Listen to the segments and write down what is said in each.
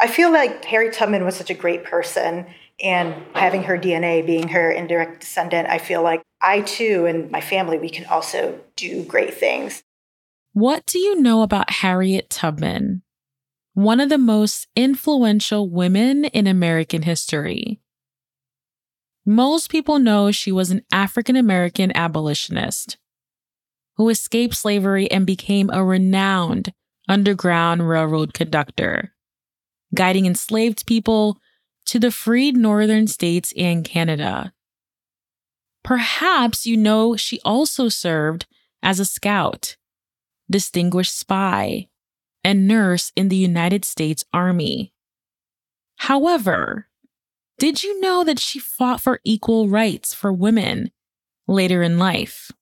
I feel like Harriet Tubman was such a great person, and having her DNA being her indirect descendant, I feel like I too and my family, we can also do great things. What do you know about Harriet Tubman, one of the most influential women in American history? Most people know she was an African-American abolitionist who escaped slavery and became a renowned Underground Railroad conductor, guiding enslaved people to the freed northern states and Canada. Perhaps you know she also served as a scout, distinguished spy, and nurse in the United States Army. However, did you know that she fought for equal rights for women later in life?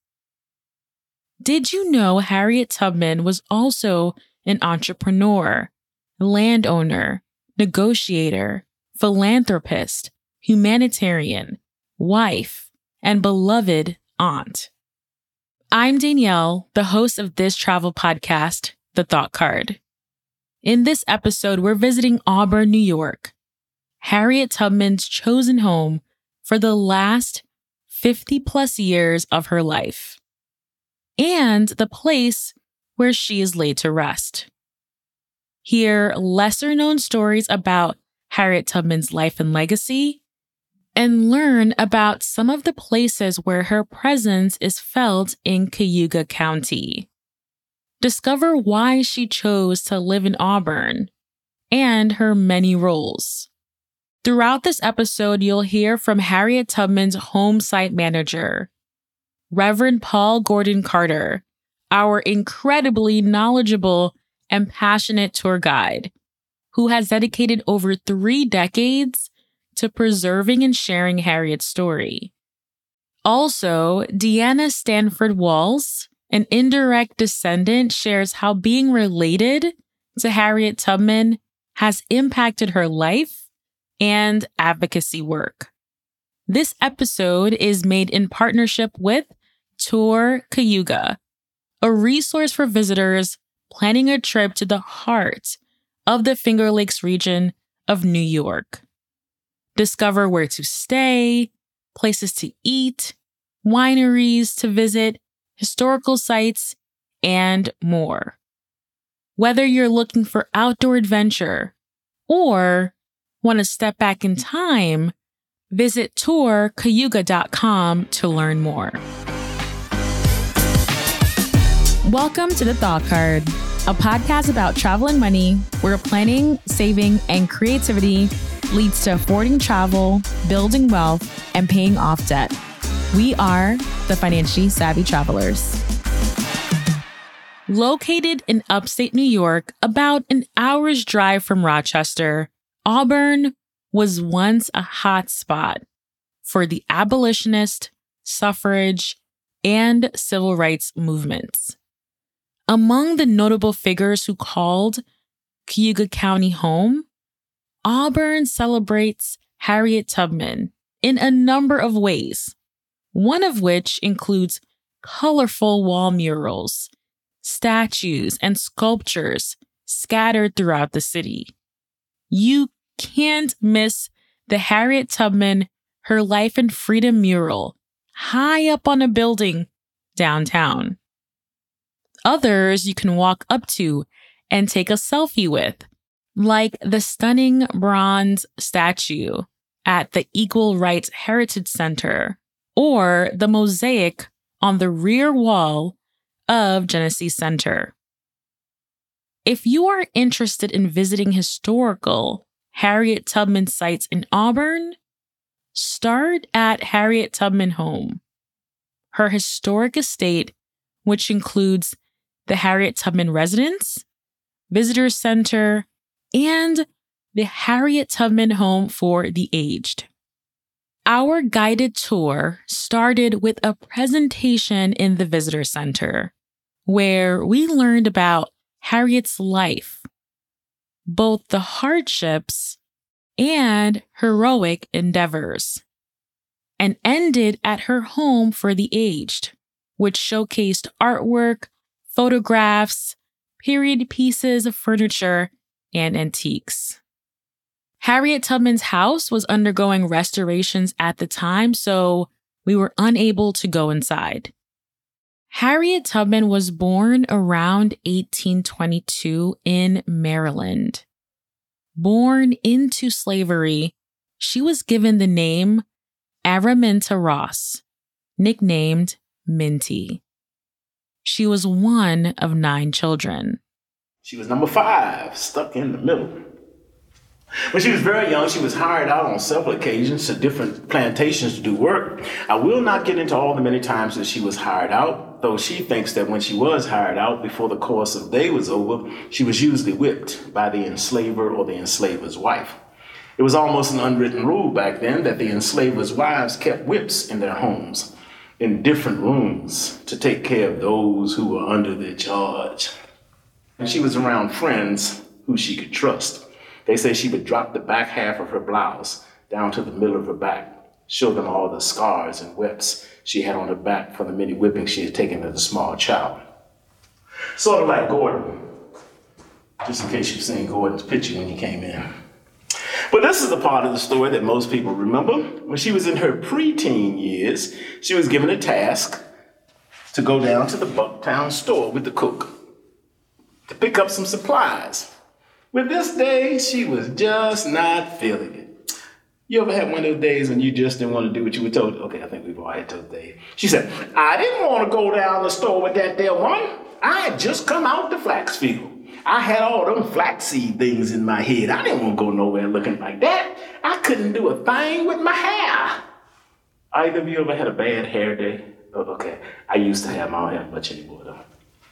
Did you know Harriet Tubman was also an entrepreneur, landowner, negotiator, philanthropist, humanitarian, wife, and beloved aunt? I'm Danielle, the host of this travel podcast, The Thought Card. In this episode, we're visiting Auburn, New York, Harriet Tubman's chosen home for the last 50 plus years of her life, and the place where she is laid to rest. Hear lesser known stories about Harriet Tubman's life and legacy, and learn about some of the places where her presence is felt in Cayuga County. Discover why she chose to live in Auburn and her many roles. Throughout this episode, you'll hear from Harriet Tubman's home site manager, Reverend Paul Gordon Carter, our incredibly knowledgeable and passionate tour guide, who has dedicated over 3 decades to preserving and sharing Harriet's story. Also, Deanna Stanford Walls, an indirect descendant, shares how being related to Harriet Tubman has impacted her life and advocacy work. This episode is made in partnership with Tour Cayuga, a resource for visitors planning a trip to the heart of the Finger Lakes region of New York. Discover where to stay, places to eat, wineries to visit, historical sites, and more. Whether you're looking for outdoor adventure or want to step back in time, visit tourcayuga.com to learn more. Welcome to The Thought Card, a podcast about travel and money, where planning, saving, and creativity leads to affording travel, building wealth, and paying off debt. We are the Financially Savvy Travelers. Located in upstate New York, about an hour's drive from Rochester, Auburn was once a hot spot for the abolitionist, suffrage, and civil rights movements. Among the notable figures who called Cayuga County home, Auburn celebrates Harriet Tubman in a number of ways, one of which includes colorful wall murals, statues, and sculptures scattered throughout the city. You can't miss the Harriet Tubman Her Life and Freedom mural high up on a building downtown. Others you can walk up to and take a selfie with, like the stunning bronze statue at the Equal Rights Heritage Center, or the mosaic on the rear wall of Genesee Center. If you are interested in visiting historical Harriet Tubman sites in Auburn, start at Harriet Tubman Home, her historic estate, which includes the Harriet Tubman Residence, Visitor Center, and the Harriet Tubman Home for the Aged. Our guided tour started with a presentation in the Visitor Center, where we learned about Harriet's life, both the hardships and heroic endeavors, and ended at her home for the aged, which showcased artwork, photographs, period pieces of furniture, and antiques. Harriet Tubman's house was undergoing restorations at the time, so we were unable to go inside. Harriet Tubman was born around 1822 in Maryland. Born into slavery, she was given the name Araminta Ross, nicknamed Minty. She was one of 9 children. She was number 5, stuck in the middle. When she was very young, she was hired out on several occasions to different plantations to do work. I will not get into all the many times that she was hired out, though she thinks that when she was hired out, before the course of the day was over, she was usually whipped by the enslaver or the enslaver's wife. It was almost an unwritten rule back then that the enslavers' wives kept whips in their homes, in different rooms, to take care of those who were under their charge. And she was around friends who she could trust. They say she would drop the back half of her blouse down to the middle of her back, show them all the scars and whips she had on her back from the many whippings she had taken as a small child. Sort of like Gordon, just in case you've seen Gordon's picture when he came in. But this is the part of the story that most people remember. When she was in her preteen years, she was given a task to go down to the Bucktown store with the cook to pick up some supplies. With this day, she was just not feeling it. You ever had one of those days when you just didn't want to do what you were told? Okay, I think we've all had those days. She said, I didn't want to go down the store with that there woman. I had just come out the flax field. I had all them flaxseed things in my head. I didn't want to go nowhere looking like that. I couldn't do a thing with my hair. Either of you ever had a bad hair day? Oh, okay, I used to have, I don't have much anymore though.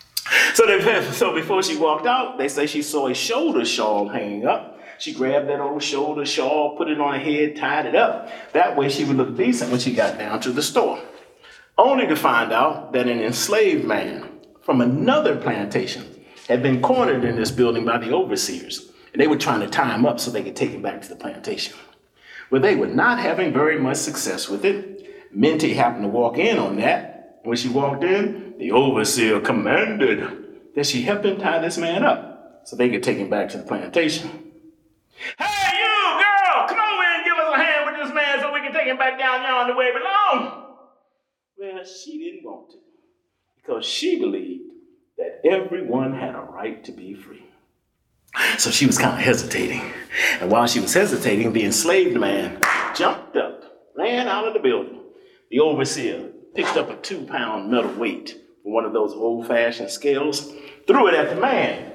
So before she walked out, they say she saw a shoulder shawl hanging up. She grabbed that old shoulder shawl, put it on her head, tied it up. That way she would look decent when she got down to the store. Only to find out that an enslaved man from another plantation had been cornered in this building by the overseers, and they were trying to tie him up so they could take him back to the plantation. Well, they were not having very much success with it. Minty happened to walk in on that. When she walked in, the overseer commanded that she help him tie this man up so they could take him back to the plantation. Hey, you, girl, come over and give us a hand with this man so we can take him back down yonder where he belongs. Well, she didn't want to because she believed that everyone had a right to be free. So she was kind of hesitating. And while she was hesitating, the enslaved man jumped up, ran out of the building. The overseer picked up a 2-pound metal weight from one of those old-fashioned scales, threw it at the man.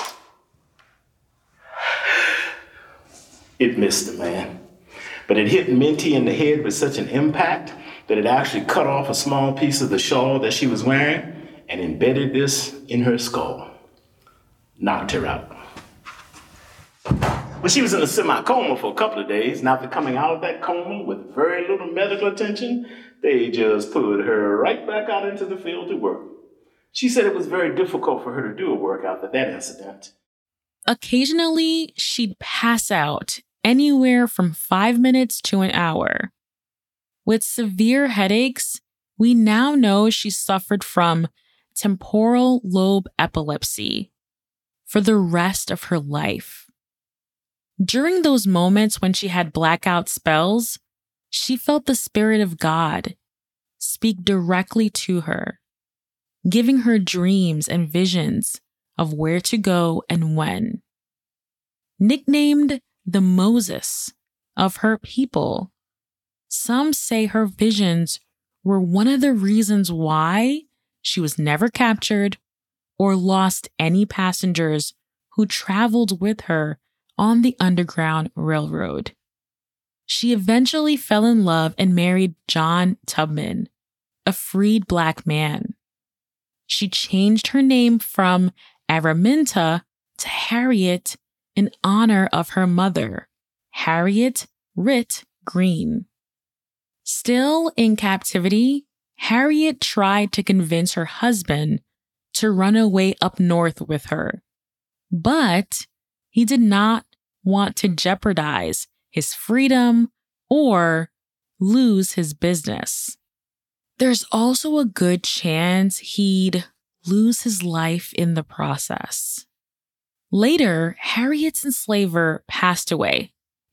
It missed the man, but it hit Minty in the head with such an impact that it actually cut off a small piece of the shawl that she was wearing and embedded this in her skull. Knocked her out. Well, she was in a semi-coma for a couple of days, and after coming out of that coma with very little medical attention, they just put her right back out into the field to work. She said it was very difficult for her to do a work after that incident. Occasionally, she'd pass out anywhere from 5 minutes to an hour. With severe headaches, we now know she suffered from temporal lobe epilepsy for the rest of her life. During those moments when she had blackout spells, she felt the Spirit of God speak directly to her, giving her dreams and visions of where to go and when. Nicknamed the Moses of her people, some say her visions were one of the reasons why she was never captured or lost any passengers who traveled with her on the Underground Railroad. She eventually fell in love and married John Tubman, a freed Black man. She changed her name from Araminta to Harriet in honor of her mother, Harriet Ritt Green. Still in captivity, Harriet tried to convince her husband to run away up north with her, but he did not want to jeopardize his freedom or lose his business. There's also a good chance he'd lose his life in the process. Later, Harriet's enslaver passed away,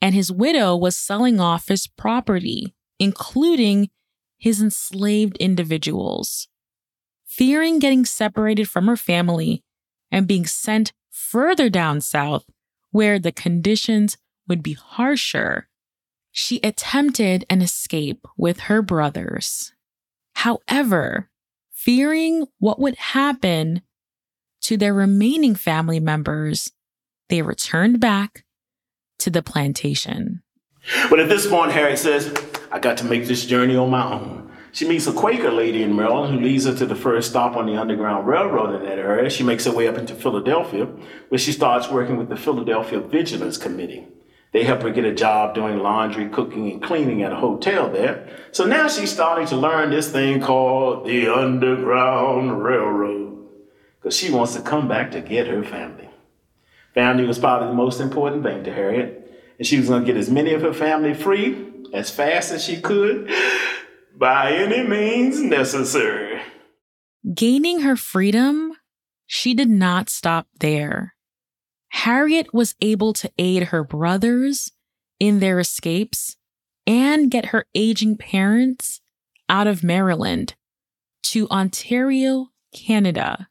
and his widow was selling off his property, including his enslaved individuals. Fearing getting separated from her family and being sent further down south, where the conditions would be harsher, she attempted an escape with her brothers. However, fearing what would happen to their remaining family members, they returned back to the plantation. But at this point, Harriet says, I got to make this journey on my own. She meets a Quaker lady in Maryland who leads her to the first stop on the Underground Railroad in that area. She makes her way up into Philadelphia, where she starts working with the Philadelphia Vigilance Committee. They help her get a job doing laundry, cooking, and cleaning at a hotel there. So now she's starting to learn this thing called the Underground Railroad, because she wants to come back to get her family. Family was probably the most important thing to Harriet, and she was going to get as many of her family free as fast as she could by any means necessary. Gaining her freedom, she did not stop there. Harriet was able to aid her brothers in their escapes and get her aging parents out of Maryland to Ontario, Canada.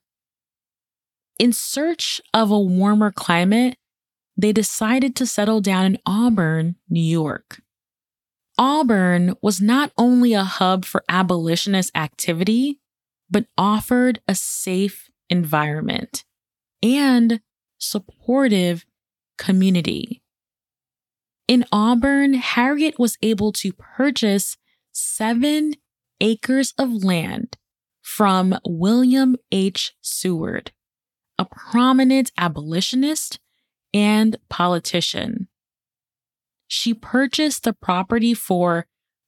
In search of a warmer climate, they decided to settle down in Auburn, New York. Auburn was not only a hub for abolitionist activity, but offered a safe environment and supportive community. In Auburn, Harriet was able to purchase 7 acres of land from William H. Seward, a prominent abolitionist and politician. She purchased the property for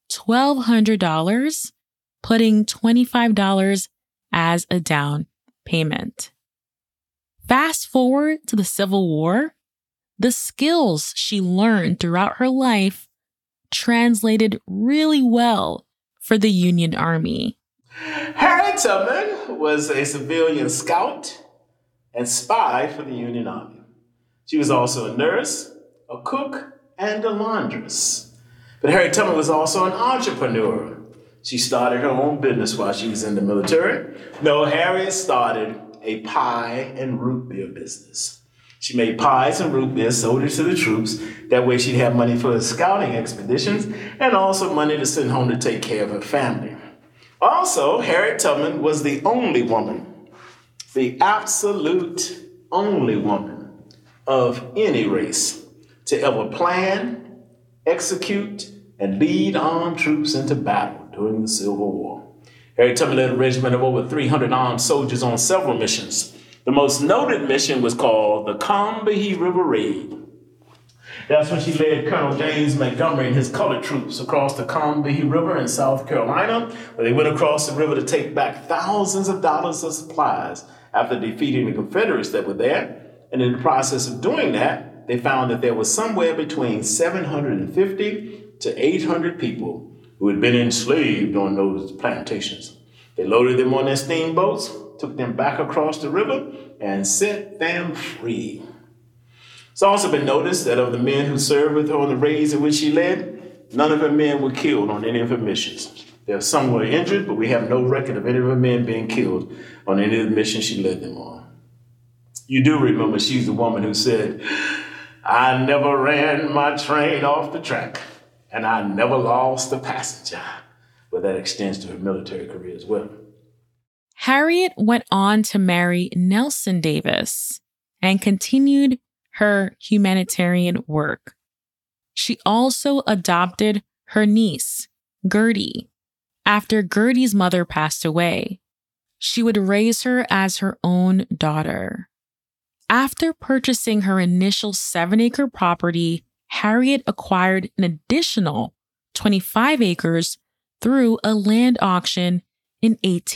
$1,200, putting $25 as a down payment. Fast forward to the Civil War, the skills she learned throughout her life translated really well for the Union Army. Harriet Tubman was a civilian scout and spy for the Union Army. She was also a nurse, a cook, and a laundress. But Harriet Tubman was also an entrepreneur. She started her own business while she was in the military. No, Harriet started a pie and root beer business. She made pies and root beer, sold it to the troops. That way she'd have money for the scouting expeditions and also money to send home to take care of her family. Also, Harriet Tubman was the only woman, the absolute only woman of any race to ever plan, execute, and lead armed troops into battle during the Civil War. Harriet Tubman led a regiment of over 300 armed soldiers on several missions. The most noted mission was called the Combahee River Raid. That's when she led Colonel James Montgomery and his colored troops across the Combahee River in South Carolina, where they went across the river to take back thousands of dollars of supplies after defeating the Confederates that were there. And in the process of doing that, they found that there was somewhere between 750 to 800 people who had been enslaved on those plantations. They loaded them on their steamboats, took them back across the river, and set them free. It's also been noticed that of the men who served with her on the raids in which she led, none of her men were killed on any of her missions. There are some who were injured, but we have no record of any of her men being killed on any of the missions she led them on. You do remember she's the woman who said, "I never ran my train off the track, and I never lost a passenger." But that extends to her military career as well. Harriet went on to marry Nelson Davis and continued her humanitarian work. She also adopted her niece, Gertie, after Gertie's mother passed away. She would raise her as her own daughter. After purchasing her initial 7-acre property, Harriet acquired an additional 25 acres through a land auction in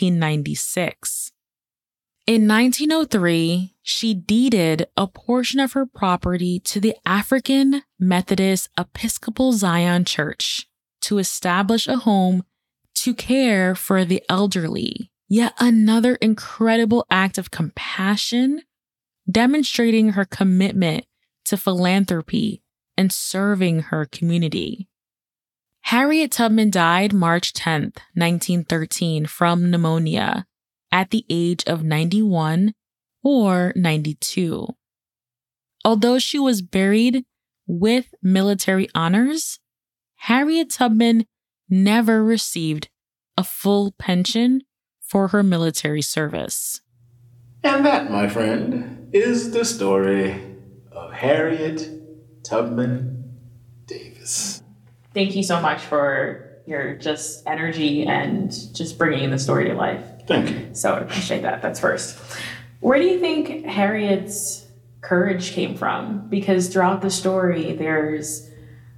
1896. In 1903, she deeded a portion of her property to the African Methodist Episcopal Zion Church to establish a home to care for the elderly. Yet another incredible act of compassion, demonstrating her commitment to philanthropy and serving her community. Harriet Tubman died March 10th, 1913 from pneumonia at the age of 91 or 92. Although she was buried with military honors, Harriet Tubman never received a full pension for her military service. And that, my friend, is the story of Harriet Tubman Davis. Thank you so much for your just energy and just bringing the story to life. Thank you. So I appreciate that. That's first. Where do you think Harriet's courage came from? Because throughout the story, there's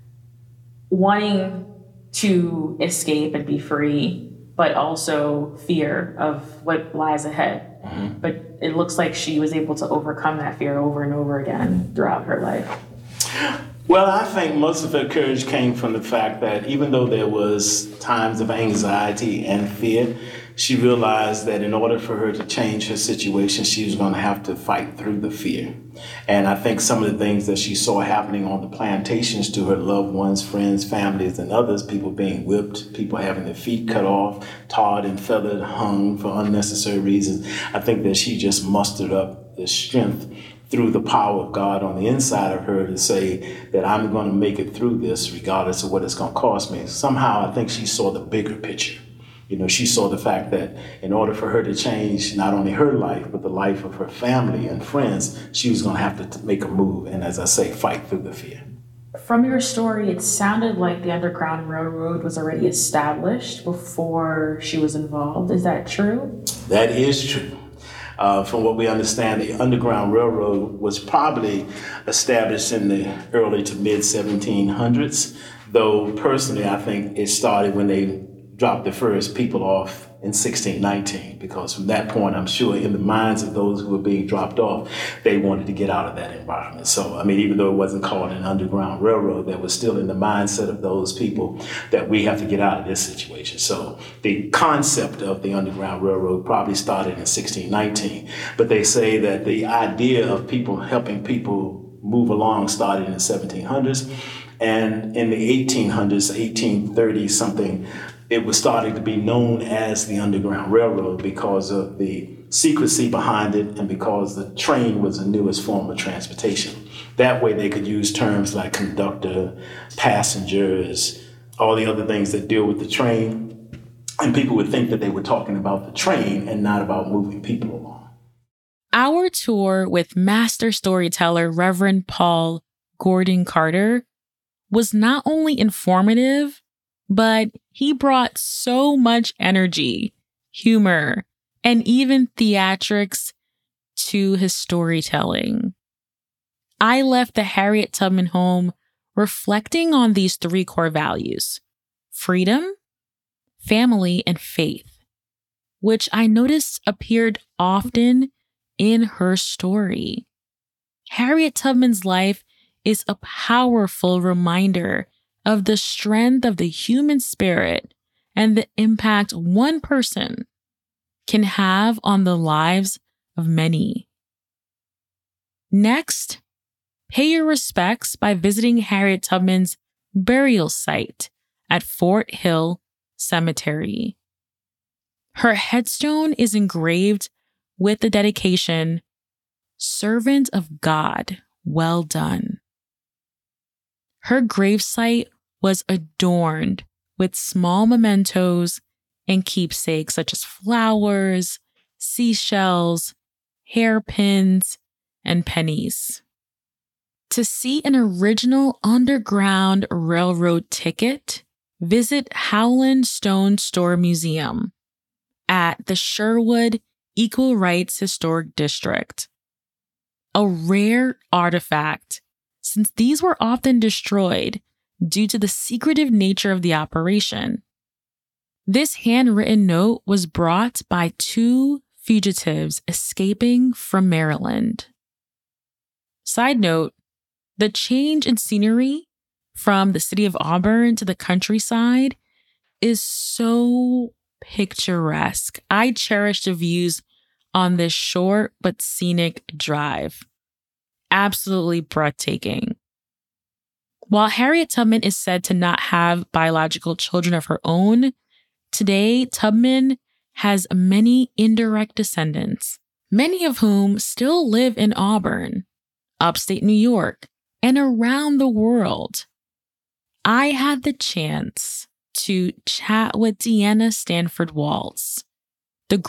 wanting to escape and be free, but also fear of what lies ahead. Mm-hmm. But it looks like she was able to overcome that fear over and over again throughout her life. Well, I think most of her courage came from the fact that even though there was times of anxiety and fear, she realized that in order for her to change her situation, she was going to have to fight through the fear. And I think some of the things that she saw happening on the plantations to her loved ones, friends, families, and others, people being whipped, people having their feet cut off, tarred and feathered, hung for unnecessary reasons, I think that she just mustered up the strength through the power of God on the inside of her to say that I'm going to make it through this regardless of what it's going to cost me. Somehow I think she saw the bigger picture. She saw the fact that in order for her to change not only her life, but the life of her family and friends, she was going to have to make a move and, as I say, fight through the fear. From your story, it sounded like the Underground Railroad was already established before she was involved. Is that true? That is true. From what we understand, the Underground Railroad was probably established in the early to mid 1700s, though personally I think it started when they dropped the first people off in 1619, because from that point, I'm sure in the minds of those who were being dropped off, they wanted to get out of that environment. So, even though it wasn't called an Underground Railroad, that was still in the mindset of those people that we have to get out of this situation. So the concept of the Underground Railroad probably started in 1619, but they say that the idea of people helping people move along started in the 1700s, and in the 1800s, 1830 something, it was starting to be known as the Underground Railroad because of the secrecy behind it and because the train was the newest form of transportation. That way they could use terms like conductor, passengers, all the other things that deal with the train, and people would think that they were talking about the train and not about moving people along. Our tour with master storyteller Reverend Paul Gordon Carter was not only informative, but he brought so much energy, humor, and even theatrics to his storytelling. I left the Harriet Tubman home reflecting on these three core values: freedom, family, and faith, which I noticed appeared often in her story. Harriet Tubman's life is a powerful reminder of the strength of the human spirit and the impact one person can have on the lives of many. Next, pay your respects by visiting Harriet Tubman's burial site at Fort Hill Cemetery. Her headstone is engraved with the dedication, "Servant of God, well done." Her gravesite was adorned with small mementos and keepsakes such as flowers, seashells, hairpins, and pennies. To see an original Underground Railroad ticket, visit Howland Stone Store Museum at the Sherwood Equal Rights Historic District. A rare artifact, since these were often destroyed due to the secretive nature of the operation. This handwritten note was brought by two fugitives escaping from Maryland. Side note, the change in scenery from the city of Auburn to the countryside is so picturesque. I cherish the views on this short but scenic drive. Absolutely breathtaking. While Harriet Tubman is said to not have biological children of her own, today Tubman has many indirect descendants, many of whom still live in Auburn, upstate New York, and around the world. I had the chance to chat with Deanna Stanford Waltz, the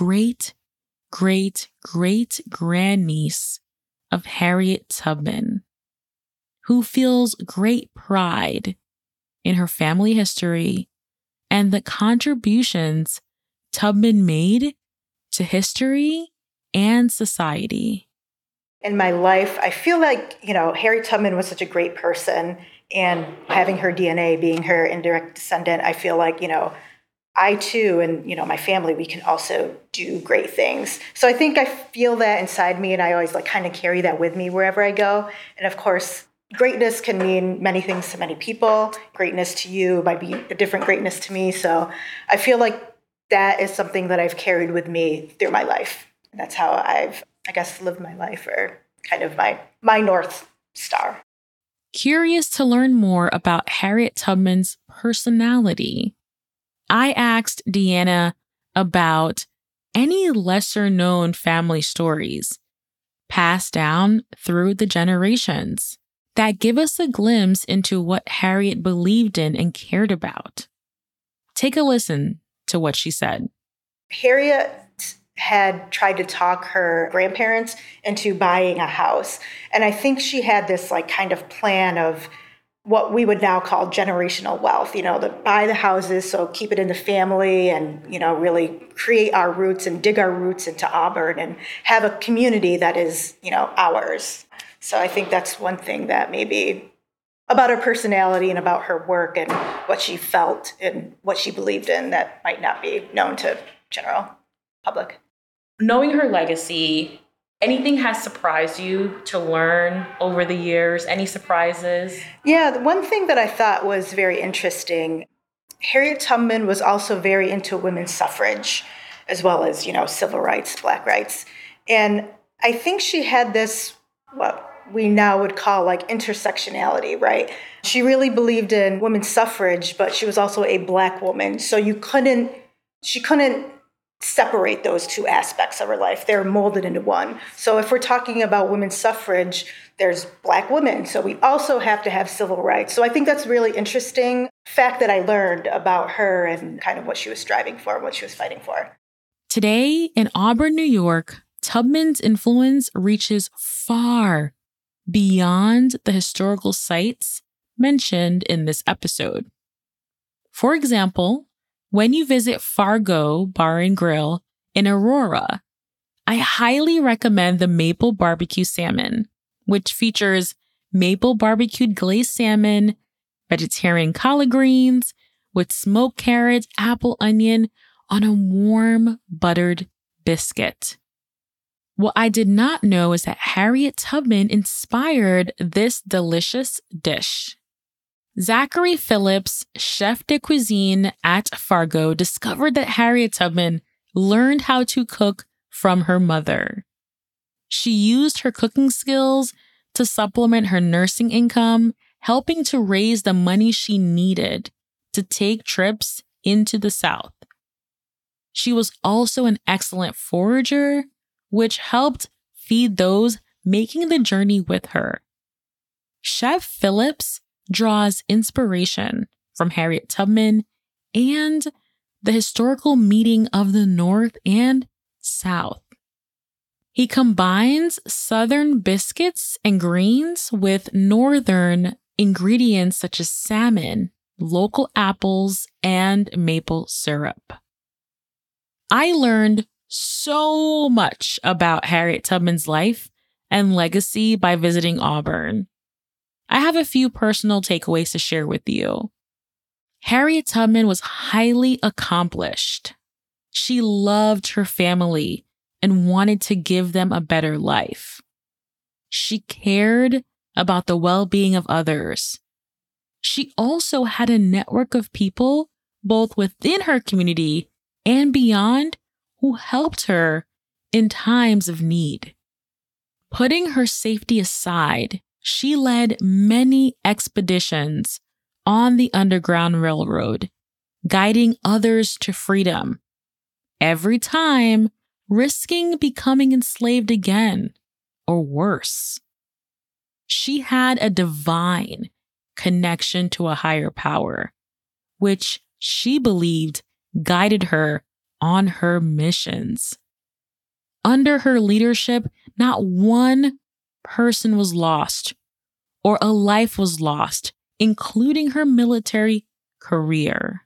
great-great-great-grandniece of Harriet Tubman, who feels great pride in her family history and the contributions Tubman made to history and society. In my life, I feel like, Harriet Tubman was such a great person, and having her DNA, being her indirect descendant, I feel like, I too, and, my family, we can also do great things. So I think I feel that inside me, and I always kind of carry that with me wherever I go. And of course, greatness can mean many things to many people. Greatness to you might be a different greatness to me. So I feel like that is something that I've carried with me through my life. And that's how I've, lived my life, or kind of my North Star. Curious to learn more about Harriet Tubman's personality, I asked Deanna about any lesser-known family stories passed down through the generations that give us a glimpse into what Harriet believed in and cared about. Take a listen to what she said. Harriet had tried to talk her grandparents into buying a house. And I think she had this kind of plan of what we would now call generational wealth, to buy the houses, so keep it in the family and, really create our roots and dig our roots into Auburn and have a community that is, ours. So I think that's one thing that maybe about her personality and about her work and what she felt and what she believed in that might not be known to general public. Knowing her legacy, anything has surprised you to learn over the years? Any surprises? Yeah, the one thing that I thought was very interesting, Harriet Tubman was also very into women's suffrage, as well as, civil rights, Black rights. And I think she had this, what we now would call intersectionality, right? She really believed in women's suffrage, but she was also a Black woman. So she couldn't separate those two aspects of her life. They're molded into one. So if we're talking about women's suffrage, there's Black women. So we also have to have civil rights. So I think that's really interesting fact that I learned about her and kind of what she was striving for and what she was fighting for. Today in Auburn, New York, Tubman's influence reaches far beyond the historical sites mentioned in this episode. For example, when you visit Fargo Bar and Grill in Aurora, I highly recommend the Maple Barbecue Salmon, which features maple barbecued glazed salmon, vegetarian collard greens with smoked carrots, apple, onion on a warm buttered biscuit. What I did not know is that Harriet Tubman inspired this delicious dish. Zachary Phillips, chef de cuisine at Fargo, discovered that Harriet Tubman learned how to cook from her mother. She used her cooking skills to supplement her nursing income, helping to raise the money she needed to take trips into the South. She was also an excellent forager, which helped feed those making the journey with her. Chef Phillips draws inspiration from Harriet Tubman and the historical meeting of the North and South. He combines Southern biscuits and greens with Northern ingredients such as salmon, local apples, and maple syrup. I learned so much about Harriet Tubman's life and legacy by visiting Auburn. I have a few personal takeaways to share with you. Harriet Tubman was highly accomplished. She loved her family and wanted to give them a better life. She cared about the well-being of others. She also had a network of people, both within her community and beyond, who helped her in times of need. Putting her safety aside, She led many expeditions on the Underground Railroad, guiding others to freedom, every time risking becoming enslaved again, or worse. She had a divine connection to a higher power, which she believed guided her on her missions. Under her leadership, not one person was lost or a life was lost, including her military career.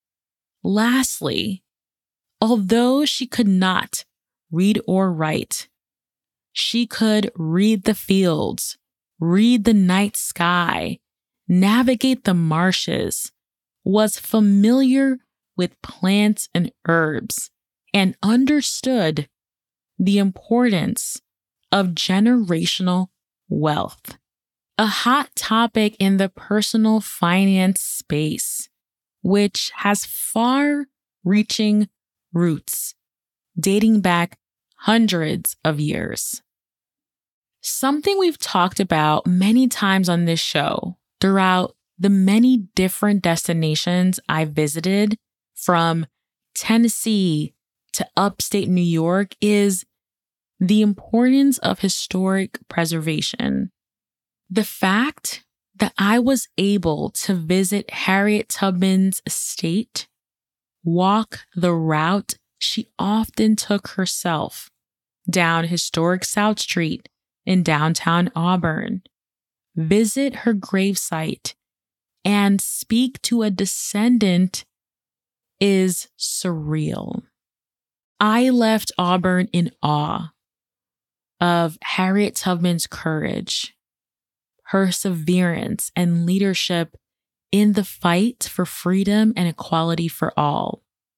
Lastly, although she could not read or write, she could read the fields, read the night sky, navigate the marshes, was familiar with plants and herbs, and understood the importance of generational wealth, a hot topic in the personal finance space, which has far-reaching roots dating back hundreds of years. Something we've talked about many times on this show throughout the many different destinations I visited, from Tennessee to upstate New York, is the importance of historic preservation. The fact that I was able to visit Harriet Tubman's estate, walk the route she often took herself down historic South Street in downtown Auburn, visit her gravesite, and speak to a descendant is surreal. I left Auburn in awe of Harriet Tubman's courage, perseverance, and leadership in the fight for freedom and equality for all.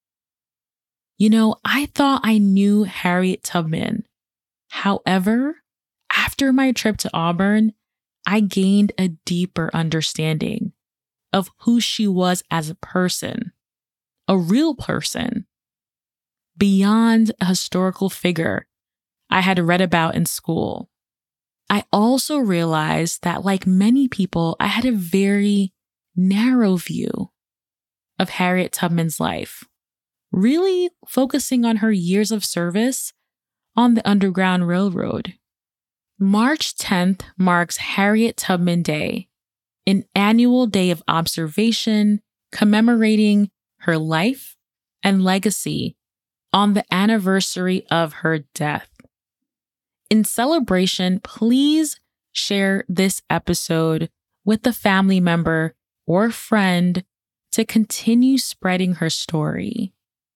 You know, I thought I knew Harriet Tubman. However, after my trip to Auburn, I gained a deeper understanding of who she was as a person, a real person, beyond a historical figure I had read about in school. I also realized that, like many people, I had a very narrow view of Harriet Tubman's life, really focusing on her years of service on the Underground Railroad. March 10th marks Harriet Tubman Day, an annual day of observation commemorating her life and legacy on the anniversary of her death. In celebration, please share this episode with a family member or friend to continue spreading her story.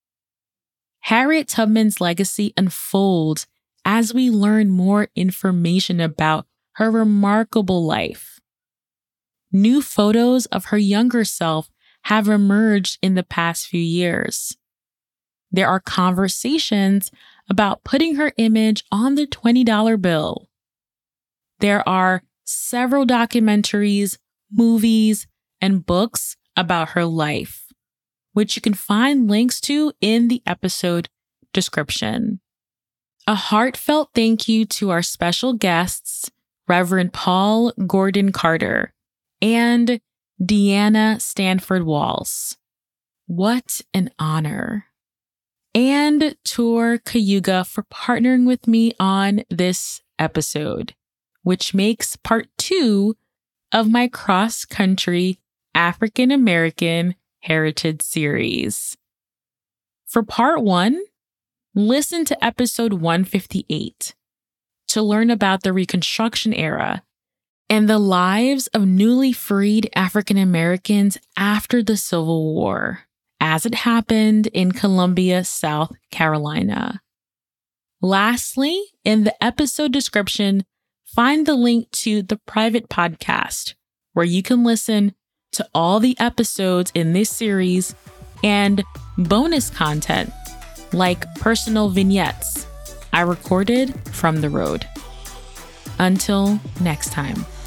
Harriet Tubman's legacy unfolds as we learn more information about her remarkable life. New photos of her younger self have emerged in the past few years. There are conversations about putting her image on the $20 bill. There are several documentaries, movies, and books about her life, which you can find links to in the episode description. A heartfelt thank you to our special guests, Reverend Paul Gordon Carter and Deanna Stanford Walls. What an honor. And Tour Cayuga for partnering with me on this episode, which makes part 2 of my cross-country African American Heritage series. For part 1, listen to episode 158 to learn about the Reconstruction era and the lives of newly freed African Americans after the Civil War, as it happened in Columbia, South Carolina. Lastly, in the episode description, find the link to the private podcast, where you can listen to all the episodes in this series and bonus content like personal vignettes I recorded from the road. Until next time.